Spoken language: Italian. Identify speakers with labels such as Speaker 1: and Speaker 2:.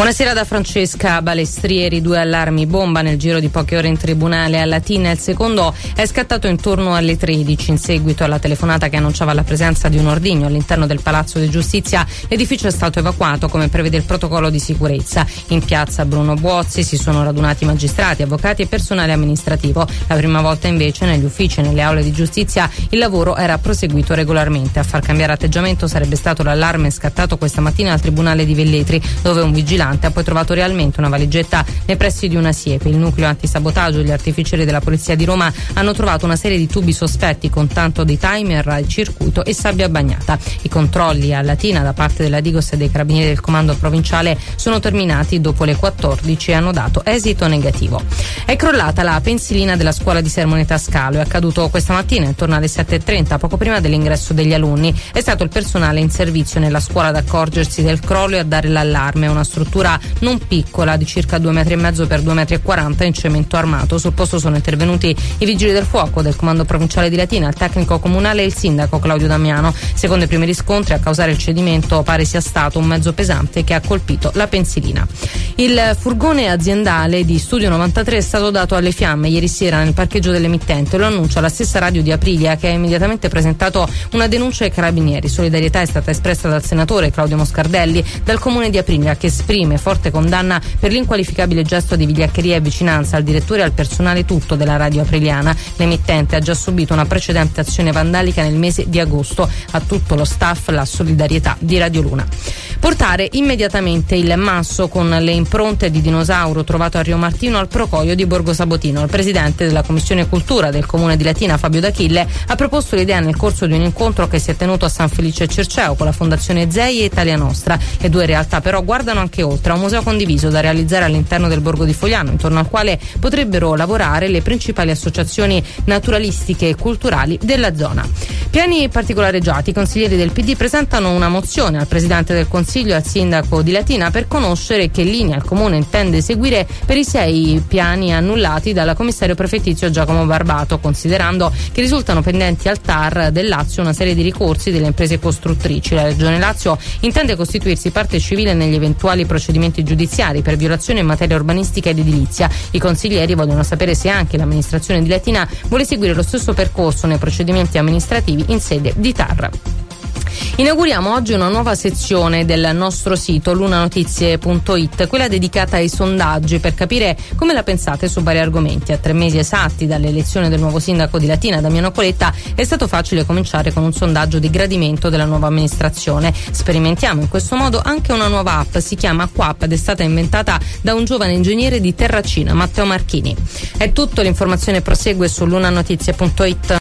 Speaker 1: Buonasera da Francesca Balestrieri. 2 allarmi bomba nel giro di poche ore in tribunale a Latina. Il secondo è scattato intorno alle 13 in seguito alla telefonata che annunciava la presenza di un ordigno all'interno del Palazzo di Giustizia. L'edificio è stato evacuato come prevede il protocollo di sicurezza. In piazza Bruno Buozzi si sono radunati magistrati, avvocati e personale amministrativo. La prima volta invece negli uffici e nelle aule di giustizia il lavoro era proseguito regolarmente. A far cambiare atteggiamento sarebbe stato l'allarme scattato questa mattina al Tribunale di Velletri, dove un vigilante ha poi trovato realmente una valigetta nei pressi di una siepe. Il nucleo antisabotaggio e gli artificieri della Polizia di Roma hanno trovato una serie di tubi sospetti con tanto di timer, il circuito e sabbia bagnata. I controlli a Latina da parte della Digos e dei carabinieri del comando provinciale sono terminati dopo le 14 e hanno dato esito negativo. È crollata la pensilina della scuola di Sermoneta Scalo. È accaduto questa mattina intorno alle 7:30, poco prima dell'ingresso degli alunni. È stato il personale in servizio nella scuola ad accorgersi del crollo e a dare l'allarme. È una struttura non piccola di circa 2,5 metri per 2,40 metri in cemento armato. Sul posto sono intervenuti i vigili del fuoco del comando provinciale di Latina, il tecnico comunale e il sindaco Claudio Damiano. Secondo i primi riscontri, a causare il cedimento pare sia stato un mezzo pesante che ha colpito la pensilina. Il furgone aziendale di Studio 93 è stato dato alle fiamme ieri sera nel parcheggio dell'emittente. Lo annuncia la stessa radio di Aprilia, che ha immediatamente presentato una denuncia ai carabinieri. Solidarietà è stata espressa dal senatore Claudio Moscardelli, dal comune di Aprilia, che esprime forte condanna per l'inqualificabile gesto di vigliaccheria e vicinanza al direttore e al personale tutto della radio apriliana. L'emittente ha già subito una precedente azione vandalica nel mese di agosto. A tutto lo staff la solidarietà di Radio Luna. Portare immediatamente il masso con le impronte di dinosauro trovato a Rio Martino al Procoio di Borgo Sabotino. Il presidente della Commissione Cultura del Comune di Latina, Fabio D'Achille, ha proposto l'idea nel corso di un incontro che si è tenuto a San Felice Circeo con la Fondazione Zei e Italia Nostra. Le due realtà però guardano anche oltre, a un museo condiviso da realizzare all'interno del Borgo di Fogliano, intorno al quale potrebbero lavorare le principali associazioni naturalistiche e culturali della zona. Piani particolareggiati. I consiglieri del PD presentano una mozione al Presidente del Consiglio e al Sindaco di Latina per conoscere che linea il Comune intende seguire per i 6 piani annullati dal commissario prefettizio Giacomo Barbato, considerando che risultano pendenti al TAR del Lazio una serie di ricorsi delle imprese costruttrici. La Regione Lazio intende costituirsi parte civile negli eventuali procedimenti giudiziari per violazione in materia urbanistica ed edilizia. I consiglieri vogliono sapere se anche l'amministrazione di Latina vuole seguire lo stesso percorso nei procedimenti amministrativi in sede di TAR. Inauguriamo oggi una nuova sezione del nostro sito lunanotizie.it, quella dedicata ai sondaggi, per capire come la pensate su vari argomenti. A 3 mesi esatti dall'elezione del nuovo sindaco di Latina, Damiano Coletta, è stato facile cominciare con un sondaggio di gradimento della nuova amministrazione. Sperimentiamo in questo modo anche una nuova app, si chiama Quap ed è stata inventata da un giovane ingegnere di Terracina, Matteo Marchini. È tutto, l'informazione prosegue su lunanotizie.it.